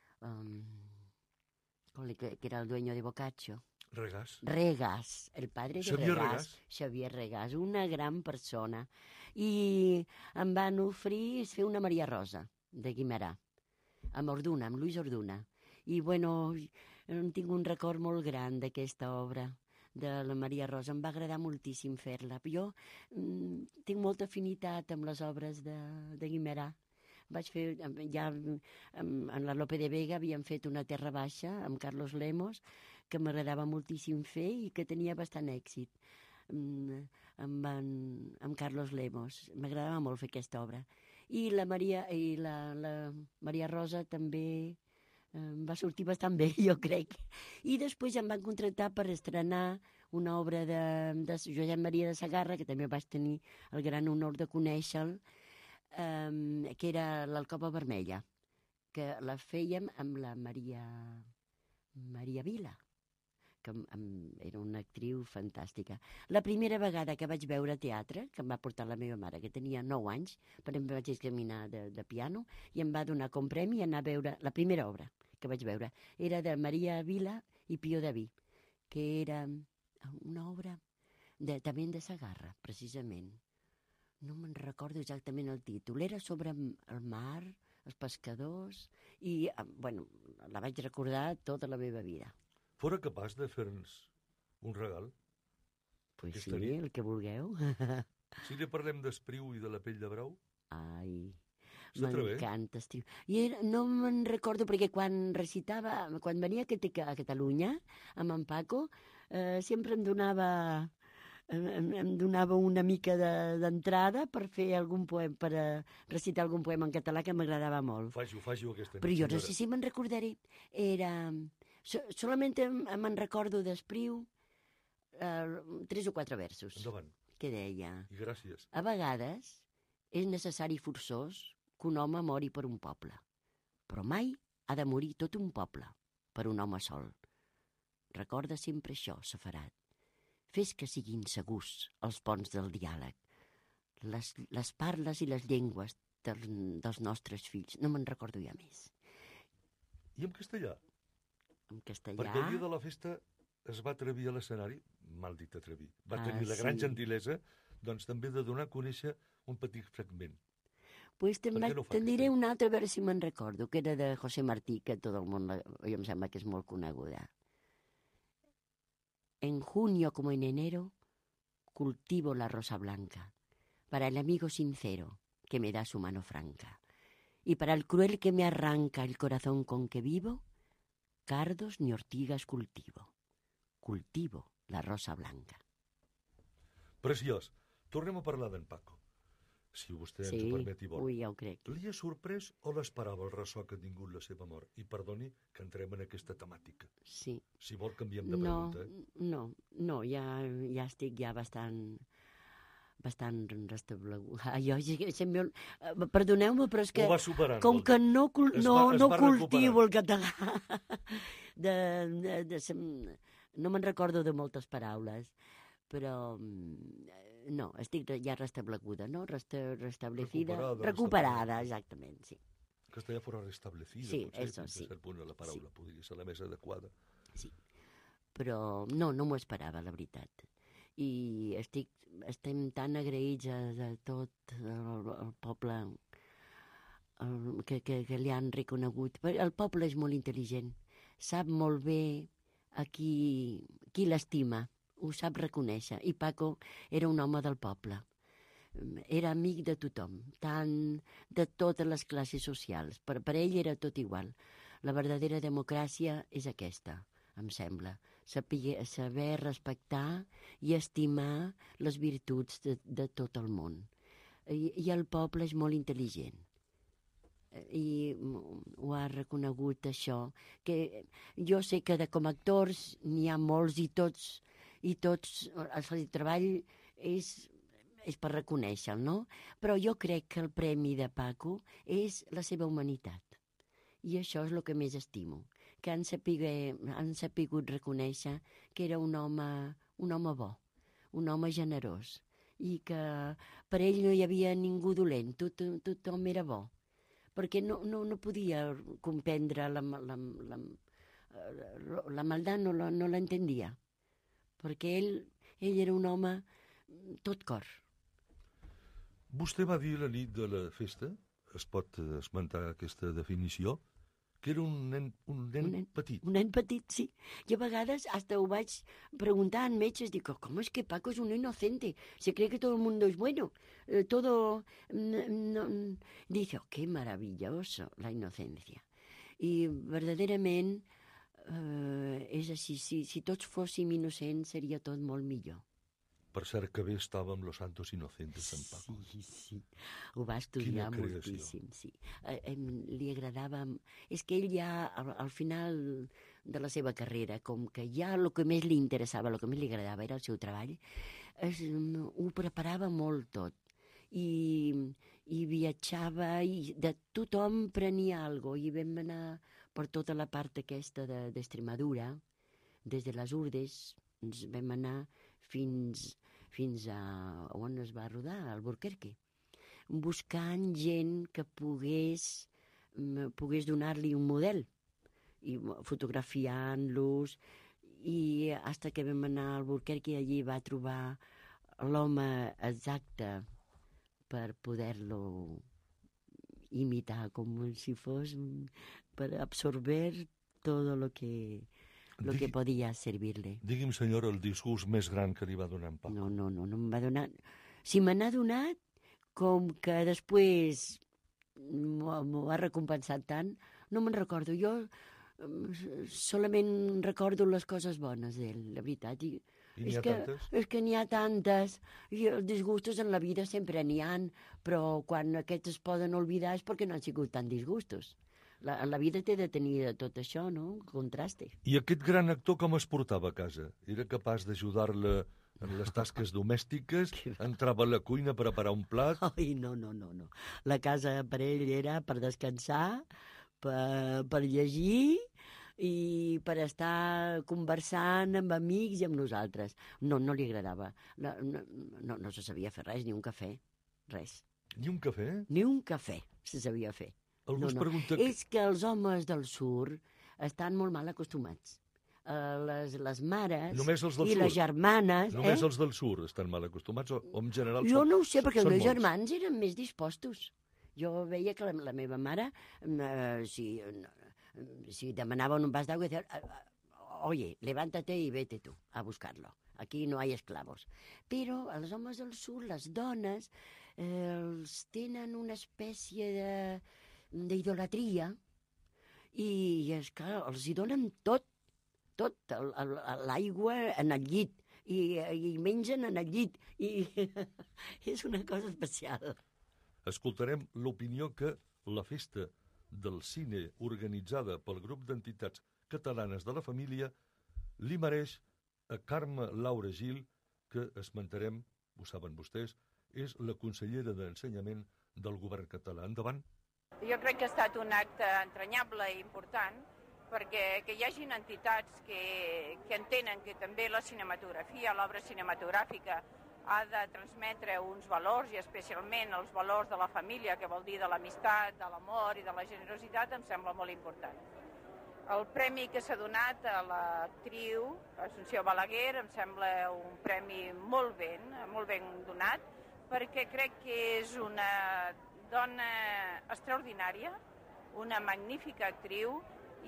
que era el dueño de Boccaccio. Regàs, el padre de Xavier Regàs, una gran persona. I em van oferir fer una Maria Rosa, de Guimerà, amb Orduna, amb Luis Orduna. I, tinc un record molt gran d'aquesta obra, de la Maria Rosa. Em va agradar moltíssim fer-la. Jo tinc molta afinitat amb les obres de Guimerà. Vaig fer, ja en la Lope de Vega havíem fet una Terra Baixa amb Carlos Lemos, que m'agradava moltíssim fer i que tenia bastant èxit amb Carlos Lemos. M'agradava molt fer aquesta obra. I la Maria Rosa també va sortir bastant bé, jo crec. I després em van contractar per estrenar una obra de Josep Maria de Sagarra, que també vaig tenir el gran honor de conèixer-lo, que era l'Alcova Vermella, que la fèiem amb la Maria Vila, que era una actriu fantàstica. La primera vegada que vaig veure teatre, que em va portar la meva mare, que tenia 9 anys, però em vaig examinar de piano, i em va donar com premi anar a veure la primera obra que vaig veure. Era de Maria Vila i Pío Daví, que era una obra també de Sagarra, precisament. No me'n recordo exactament el títol. Era sobre el mar, els pescadors, i, la vaig recordar tota la meva vida. Fora capaç de fer-nos un regal? Pues sí, el que vulgueu. Si li parlem d'Espriu i de la pell de brau? Ai, s'atreveix? M'encanta Espriu. No me'n recordo, perquè quan recitava, quan venia a Catalunya, amb en Paco, sempre em donava una mica d'entrada per fer algun poema, per recitar algun poema en català que m'agradava molt. Faci-ho aquesta nit. Però jo no sé si me'n recordaré. Solament me'n recordo d'Espriu 3 o 4 versos. Endavant. Que deia... I gràcies. A vegades és necessari i forçós que un home mori per un poble, però mai ha de morir tot un poble per un home sol. Recorda sempre això, Safarat. Fes que siguin segurs els ponts del diàleg, les parles i les llengües dels nostres fills. No me'n recordo ja més. I en castellà? En castellà... Perquè el dia de la festa es va atrevir a l'escenari, mal dit atrevir, va tenir la gran gentilesa, doncs també de donar a conèixer un petit fragment. Pues te'n diré una altra, a veure si me'n recordo, que era de José Martí, que tot el món, jo em sembla que és molt coneguda. En junio como en enero, cultivo la rosa blanca, para el amigo sincero que me da su mano franca, y para el cruel que me arranca el corazón con que vivo, cardos ni ortigas cultivo. Cultivo la rosa blanca. Preciós. Tornem a parlar d'en Paco, si vostè ens ho permet i vol. Ui, ja ho crec. Li ha sorprès o l'esperava el ressò que ha tingut la seva mort? I perdoni que entrem en aquesta temàtica. Sí. Si vol canviem de pregunta. No, ja estic ja bastant restablegut. Perdoneu-me, però és que... Ho va superant. Com que no cultivo el català, no me'n recordo de moltes paraules, però no, estic ja restableguda, no? Restablecida, recuperada, exactament, sí. Castellà fora restablecida, sí, potser, eso, sí. el punt de la paraula, sí. Podria ser la més adequada. Sí, però no m'ho esperava, la veritat. I estem tan agraïts a tot el poble que li han reconegut. El poble és molt intel·ligent, sap molt bé a qui l'estima, ho sap reconèixer. I Paco era un home del poble. Era amic de tothom, tant de totes les classes socials. Per ell era tot igual. La verdadera democràcia és aquesta, em sembla. Saber respectar i estimar les virtuts de tot el món. I el poble és molt intel·ligent. I ho ha reconegut, això. Que jo sé que com a actors n'hi ha molts i tots el treball és per reconèixer-lo, no? Però jo crec que el premi de Paco és la seva humanitat. I això és el que més estimo, que han sapigut reconèixer que era un home bo, un home generós, i que per ell no hi havia ningú dolent, tothom era bo, perquè no podia comprendre la maldat, no l'entendia, perquè ell era un home tot cor. Vostè va dir la nit de la festa, es pot esmentar aquesta definició, que era un nen petit. Un nen petit, sí. I a vegades hasta ho vaig preguntar a metges, dic, ¿cómo es que Paco es un inocente? Se cree que todo el mundo es bueno. Dice, qué maravilloso la inocencia. I verdaderament és així, si tots fóssim innocents seria tot molt millor. Per cert que bé estava amb Los Santos Inocentes, en Paco. Sí, ho va estudiar moltíssim, sí. Li agradava... És que ell ja, al final de la seva carrera, com que ja el que més li interessava, el que més li agradava era el seu treball, ho preparava molt tot. I viatjava, i de tothom prenia alguna cosa, i vam anar per tota la part aquesta d'Extremadura, des de les Urdes, ens vam anar fins a on es va rodar, a Albuquerque, buscant gent que pogués donar-li un model, i fotografiant-los, i fins que vam anar a Albuquerque, allí va trobar l'home exacte per poder-lo imitar, com si fos per absorber tot el que podia servir-li. Digui'm, senyora, el disgust més gran que li va donar en Paco. No em va donar... Si me n'ha donat, com que després m'ho ha recompensat tant, no me'n recordo. Jo solament recordo les coses bones d'ell, la veritat. I n'hi ha tantes? És que n'hi ha tantes, i els disgustos en la vida sempre n'hi ha, però quan aquests es poden oblidar és perquè no han sigut tan disgustos. La vida té de tenir tot això, no? Contraste. I aquest gran actor com es portava a casa? Era capaç d'ajudar-la en les tasques domèstiques? Entrava a la cuina a preparar un plat? Ai, no. La casa per ell era per descansar, per llegir i per estar conversant amb amics i amb nosaltres. No li agradava. No se sabia fer res, ni un cafè, res. Ni un cafè? Ni un cafè se sabia fer. Algú es pregunta... És que els homes del sur estan molt mal acostumats. Les mares i les germanes... Només els del sur estan mal acostumats o en general jo no ho sé, perquè els meus germans eren més dispostos. Jo veia que la meva mare, si demanava un vas d'aigua, deia, oye, levántate y vete tú a buscarlo. aquí no hi ha esclavos. Però els homes del sud, les dones, els tenen una espècie d'idolatria i és que els hi donen tot, l'aigua en el llit, i mengen en el llit, i és una cosa especial. Escoltarem l'opinió que la festa del cine organitzada pel grup d'entitats catalanes de la família li mereix a Carme Laura Gil, que esmentarem, ho saben vostès, és la consellera d'Ensenyament del govern català. Endavant. Jo crec que ha estat un acte entranyable i important perquè que hi hagin entitats que entenen que també la cinematografia, l'obra cinematogràfica, ha de transmetre uns valors, i especialment els valors de la família, que vol dir de l'amistat, de l'amor i de la generositat, em sembla molt important. El premi que s'ha donat a l'actriu Assumpció Balaguer em sembla un premi molt ben donat, perquè crec que és una dona extraordinària, una magnífica actriu,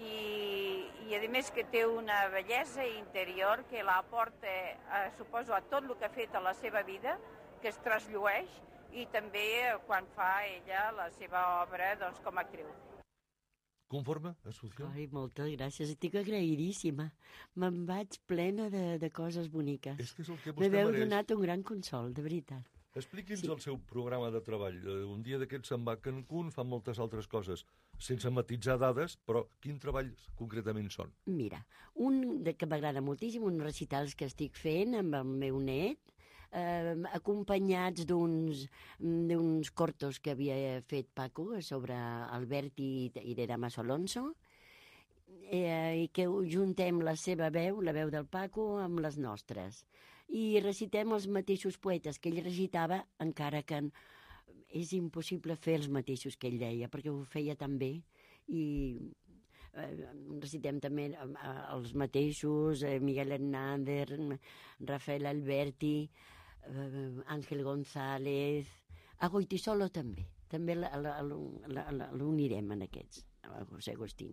i a més que té una bellesa interior que la aporta, suposo, a tot el que ha fet a la seva vida, que es trasllueix, i també quan fa ella la seva obra com a actriu. Conforme, Assumpció? Ai, moltes gràcies, estic agraïdíssima. Me'n vaig plena de coses boniques. És que és el que vostè m'heu mereix. Donat un gran consol, de veritat. Expliqui'ns el seu programa de treball. Un dia d'aquests se'n va a Cancún, fa moltes altres coses, sense matitzar dades, però quin treball concretament són? Mira, un que m'agrada moltíssim, uns recitals que estic fent amb el meu net, acompanyats d'uns cortos que havia fet Paco sobre Alberti i de Damaso Alonso, i que juntem la seva veu, la veu del Paco, amb les nostres. I recitem els mateixos poetes que ell recitava, encara que és impossible fer els mateixos que ell deia, perquè ho feia tan bé. I recitem també els mateixos, Miguel Hernández, Rafael Alberti, Ángel González, a Goitisolo també. També l'unirem en aquests, a José Agustín.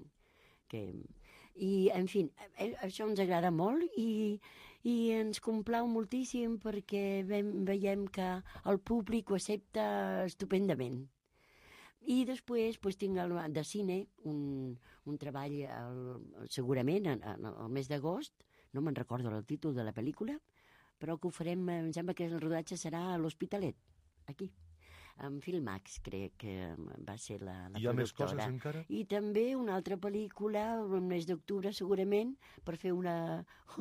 I, en fi, això ens agrada molt i ens complau moltíssim perquè veiem que el públic ho accepta estupendament. I després tinc de cine un treball segurament al mes d'agost, no me'n recordo el títol de la pel·lícula, però que ho farem, em sembla que el rodatge serà a l'Hospitalet, aquí. En Filmax, crec que va ser la productora. Hi ha més coses encara? I també una altra pel·lícula, el mes d'octubre segurament, per fer una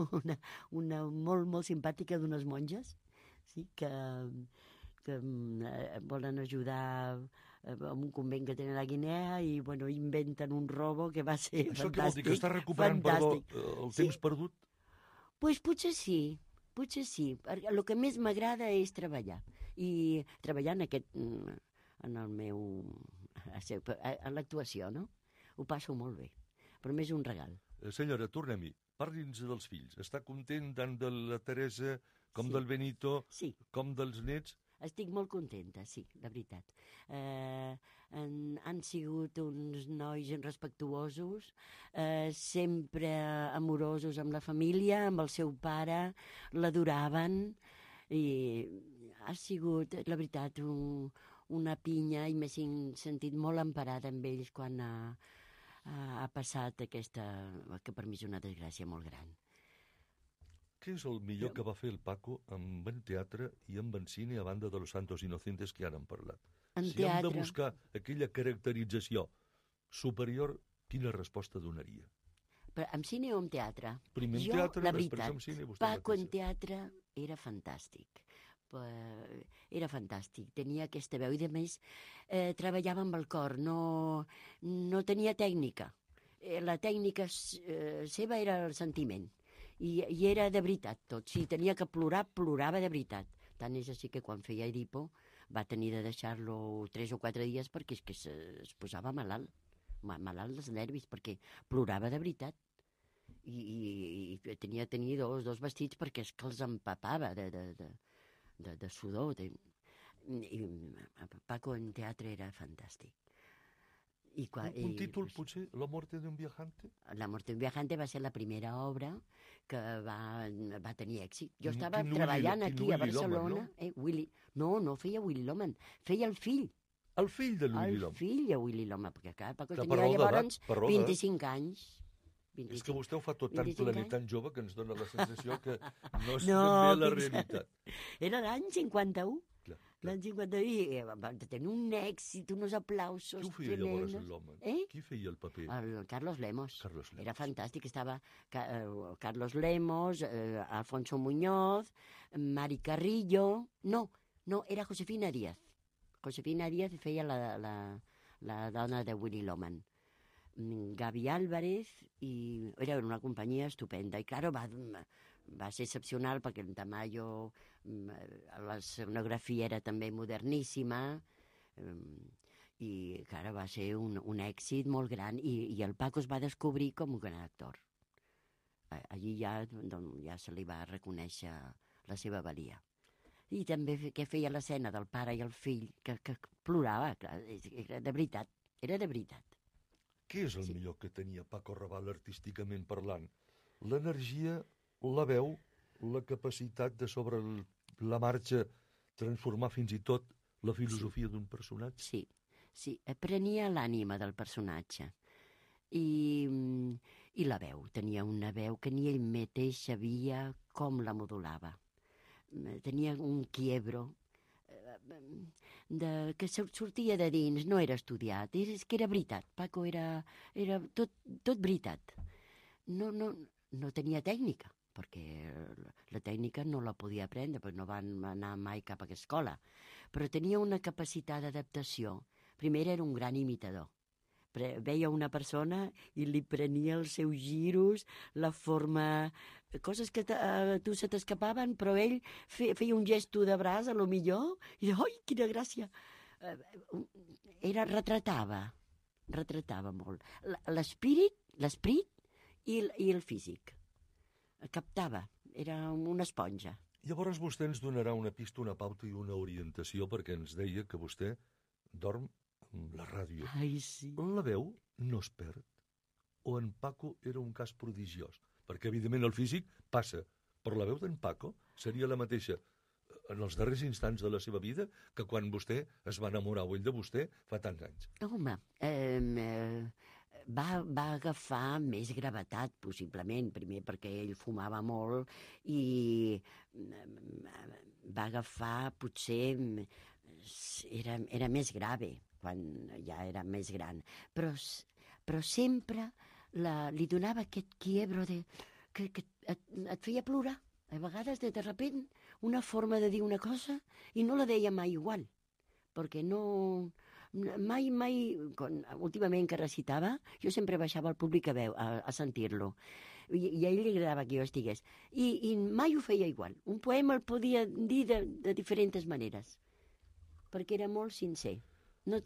molt, molt simpàtica d'unes monges, sí, que volen ajudar a un convent que tenen a Guinea i inventen un robo que va ser això fantàstic. Això què vol dir, que està recuperant el temps perdut? Doncs potser sí. El que més m'agrada és treballar. I treballar en l'actuació, no? Ho passo molt bé, però més un regal. Senyora, tornem-hi. Parli'ns dels fills. Està content tant de la Teresa com del Benito, com dels nets? Estic molt contenta, sí, la veritat. Han sigut uns nois respectuosos, sempre amorosos amb la família, amb el seu pare, l'adoraven, i ha sigut, la veritat, una pinya, i m'he sentit molt emparada amb ells quan ha passat aquesta, que per mi és una desgràcia molt gran. Què és el millor que va fer el Paco amb el teatre i amb el cine a banda de Los Santos Inocentes que ara hem parlat? Si hem de buscar aquella caracterització superior, quina resposta donaria? En cine o en teatre? Primer en teatre, després en cine. Paco en teatre era fantàstic. Era fantàstic, tenia aquesta veu i a més treballava amb el cor, no tenia tècnica. La tècnica seva era el sentiment. I era de veritat tot. Si tenia que plorar, plorava de veritat. Tant és així que quan feia Edipo va tenir de deixar-lo 3 o 4 dies perquè és que es posava malalt dels nervis, perquè plorava de veritat. I tenia de tenir dos vestits perquè és que els empapava de sudor. I Paco en teatre era fantàstic. Un títol, potser, La muerte de un viajante? La muerte de un viajante va ser la primera obra que va tenir èxit. Jo estava Quin treballant Willy- aquí quin a Willy Barcelona. Loman, No feia Willy Loman, feia el fill. El fill de Willy El Loman. fill de Willy Loman, perquè clar, Paco Que per tenia raó d'edat, llavors per raó d'edat. 25 anys. És que vostè ho fa tot tan 25 plen i anys. tan jove que ens dona la sensació que no és No, ben bé la fixa. realitat. Era l'any 51. Clar. L'any 51 i va tenir un èxit, uns aplausos Qui ho feia llavors, tremendos. el Loman? Eh? Qui feia el paper? El Carlos Lemos. Carlos Lemos. Era fantàstic. Estava Carlos Lemos, Alfonso Muñoz, Mari Carrillo... No, era Josefina Díaz. Josefina Díaz feia la dona de Willy Loman. Gaby Álvarez, i era una companyia estupenda. I, claro, va ser excepcional perquè en Tamayo la escenografia era també moderníssima, i, claro, va ser un èxit molt gran, i el Paco es va descobrir com un gran actor. Allí ja se li va reconèixer la seva valia. I també que feia l'escena del pare i el fill, que plorava, clar, era de veritat. Què és el millor que tenia Paco Raval artísticament parlant? L'energia, la veu, la capacitat de sobre la marxa transformar fins i tot la filosofia d'un personatge? Sí, prenia l'ànima del personatge. I la veu, tenia una veu que ni ell mateix sabia com la modulava. Tenia un quiebro que sortia de dins, no era estudiat, és que era veritat. Paco era tot veritat. No tenia tècnica, perquè la tècnica no la podia aprendre, perquè no van anar mai cap a escola, però tenia una capacitat d'adaptació. Primer era un gran imitador. Veia una persona i li prenia els seus giros, la forma... Coses que a tu se t'escapaven, però ell feia un gesto de braç, a lo millor, i deia, oi, quina gràcia! Retratava molt. L'esprit i el físic. Captava, era una esponja. Llavors vostè ens donarà una pista, una pauta i una orientació, perquè ens deia que vostè dorm amb la ràdio. Ai, sí. La veu no es perd. O en Paco era un cas prodigiós? Perquè, evidentment, el físic passa, però la veu d'en Paco seria la mateixa en els darrers instants de la seva vida que quan vostè es va enamorar, o ell de vostè, fa tants anys. Home, va agafar més gravetat, possiblement, primer perquè ell fumava molt i va agafar, potser, era més grave, quan ja era més gran. Però sempre li donava aquest quiebro que et feia plorar. A vegades, de repent, una forma de dir una cosa i no la deia mai igual, perquè mai, últimament que recitava, jo sempre baixava al públic a sentir-lo, i a ell li agradava que jo estigués, i mai ho feia igual. Un poema el podia dir de diferents maneres, perquè era molt sincer, no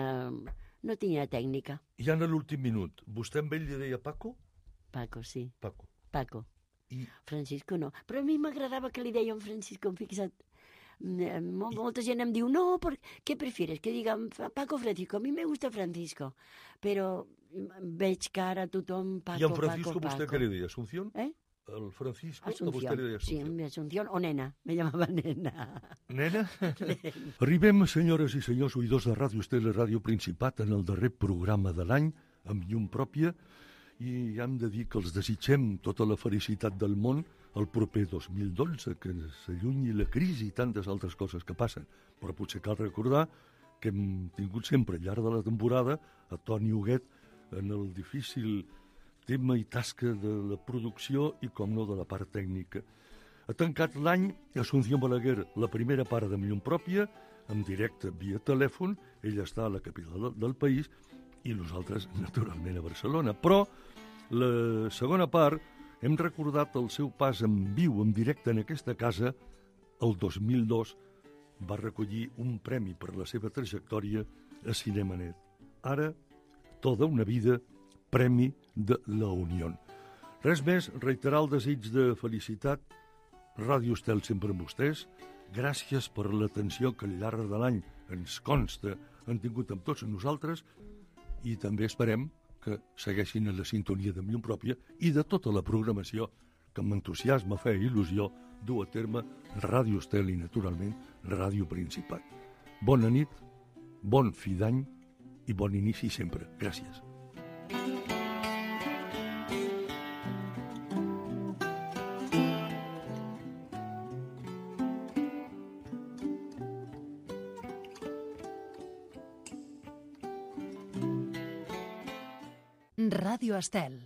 tenia tècnica. I en l'últim minut, vostè amb ell li deia Paco? Paco, sí. Paco. Francisco no, però a mi m'agradava que li deien Francisco, fixa't. Molta gent em diu, no, ¿qué prefieres? Que digan Paco o Francisco. A mi me gusta Francisco, però veig que ara tothom Paco, Paco. I en Francisco vostè què li deia? ¿Asunción? El Francisco, Asunción. A vostè li deia Asunción. Sí, Asunción o nena, me llamava nena. Nena? Arribem, senyores i senyors oïdors de Ràdio Estel i Ràdio Principat, en el darrer programa de l'any, amb llum pròpia, i hem de dir que els desitgem tota la felicitat del món el proper 2012, que s'allunyi la crisi i tantes altres coses que passen. Però potser cal recordar que hem tingut sempre al llarg de la temporada a Toni Huguet en el difícil tema i tasca de la producció i, com no, de la part tècnica. Ha tancat l'any Asunción Balaguer, la primera part de Llum Pròpia, en directe via telèfon. Ella està a la capital del país i nosaltres, naturalment, a Barcelona. Però la segona part hem recordat el seu pas en viu, en directe en aquesta casa. El 2002 va recollir un premi per la seva trajectòria a Cinemanet. Ara, tota una vida, Premi de la Unió. Res més, reiterar el desig de felicitat. Ràdio Estel sempre amb vostès. Gràcies per l'atenció que al llarg de l'any ens consta han tingut amb tots nosaltres. i també esperem que segueixin a la sintonia de Llum Pròpia i de tota la programació que amb entusiasme, fe i il·lusió du a terme Ràdio Estel i, naturalment, Ràdio Principat. Bona nit, bon fi d'any i bon inici sempre. Gràcies. Ràdio Estel.